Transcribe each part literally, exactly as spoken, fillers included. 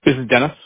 This is Dennis.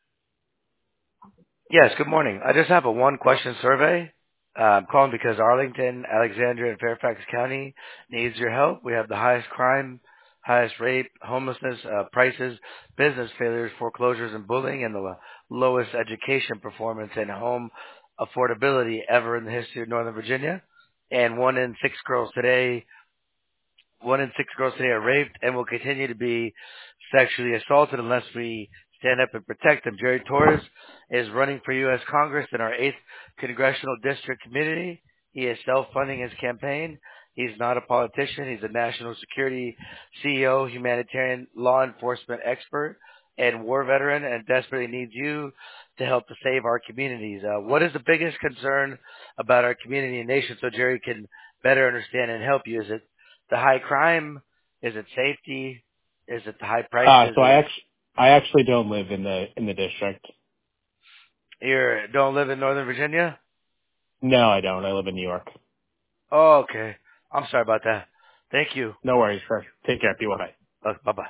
Yes, good morning. I just have a one-question survey. Uh, I'm calling because Arlington, Alexandria, and Fairfax County needs your help. We have the highest crime, highest rape, homelessness, uh, prices, business failures, foreclosures, and bullying, and the lo- lowest education performance and home affordability ever in the history of Northern Virginia. And one in six girls today one in six girls today are raped and will continue to be sexually assaulted unless we stand up and protect them. Jerry Torres is running for U S. Congress in our eighth Congressional District Community. He is self-funding his campaign. He's not a politician. He's a national security C E O, humanitarian law enforcement expert, and war veteran, and desperately needs you to help to save our communities. Uh, what is the biggest concern about our community and nation so Jerry can better understand and help you? Is it the high crime? Is it safety? Is it the high Uh, prices? so I Is actually I actually don't live in the in the district. you don't live in Northern Virginia? No, I don't. I live in New York. Oh, okay. I'm sorry about that. Thank you. No worries, sir. Take care. Be well. Uh, bye bye.